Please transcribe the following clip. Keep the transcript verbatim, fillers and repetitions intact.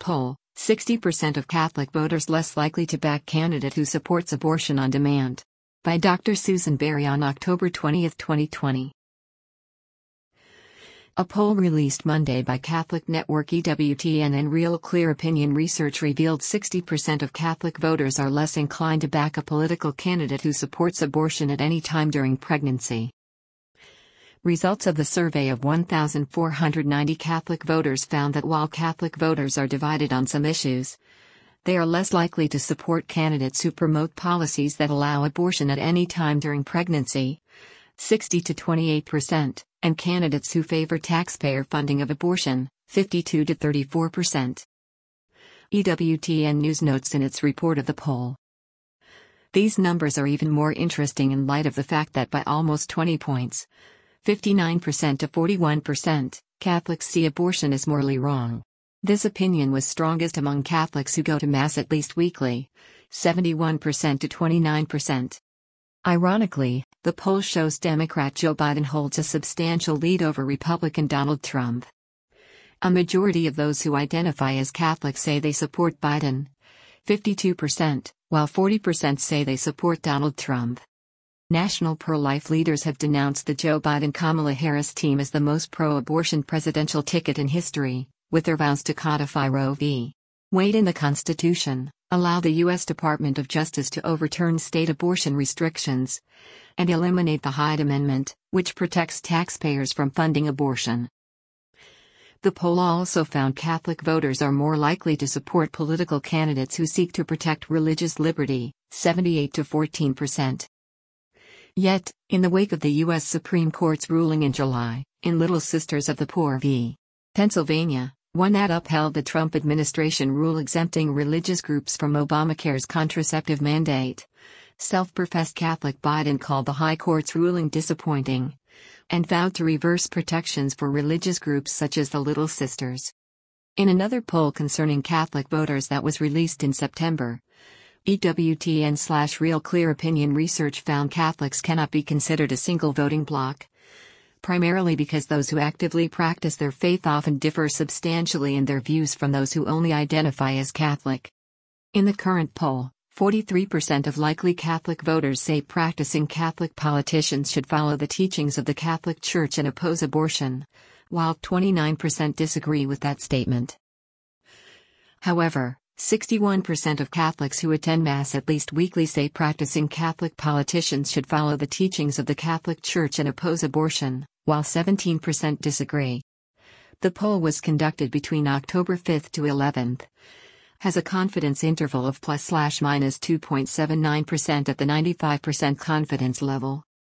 poll, sixty percent of Catholic voters less likely to back candidate who supports abortion on demand. By Doctor Susan Berry on October twentieth, twenty twenty. A poll released Monday by Catholic Network E W T N and Real Clear Opinion Research revealed sixty percent of Catholic voters are less inclined to back a political candidate who supports abortion at any time during pregnancy. Results of the survey of one thousand four hundred ninety Catholic voters found that while Catholic voters are divided on some issues, they are less likely to support candidates who promote policies that allow abortion at any time during pregnancy, sixty to twenty-eight percent, and candidates who favor taxpayer funding of abortion, fifty-two to thirty-four percent. E W T N News notes in its report of the poll. These numbers are even more interesting in light of the fact that by almost twenty points, fifty-nine percent to forty-one percent, Catholics see abortion as morally wrong. This opinion was strongest among Catholics who go to Mass at least weekly, seventy-one percent to twenty-nine percent. Ironically, the poll shows Democrat Joe Biden holds a substantial lead over Republican Donald Trump. A majority of those who identify as Catholic say they support Biden, fifty-two percent, while forty percent say they support Donald Trump. National pro-life leaders have denounced the Joe Biden-Kamala Harris team as the most pro-abortion presidential ticket in history, with their vows to codify Roe v. Wade in the Constitution, allow the U S Department of Justice to overturn state abortion restrictions, and eliminate the Hyde Amendment, which protects taxpayers from funding abortion. The poll also found Catholic voters are more likely to support political candidates who seek to protect religious liberty, seventy-eight to fourteen percent. Yet, in the wake of the U S Supreme Court's ruling in July, in Little Sisters of the Poor v. Pennsylvania, one that upheld the Trump administration rule exempting religious groups from Obamacare's contraceptive mandate, self-professed Catholic Biden called the High Court's ruling disappointing, and vowed to reverse protections for religious groups such as the Little Sisters. In another poll concerning Catholic voters that was released in September, E W T N slash Real Clear Opinion Research found Catholics cannot be considered a single voting bloc, primarily because those who actively practice their faith often differ substantially in their views from those who only identify as Catholic. In the current poll, forty-three percent of likely Catholic voters say practicing Catholic politicians should follow the teachings of the Catholic Church and oppose abortion, while twenty-nine percent disagree with that statement. However, sixty-one percent of Catholics who attend Mass at least weekly say practicing Catholic politicians should follow the teachings of the Catholic Church and oppose abortion, while seventeen percent disagree. The poll was conducted between October fifth to eleventh, has a confidence interval of plus slash minus two point seven nine percent at the ninety-five percent confidence level,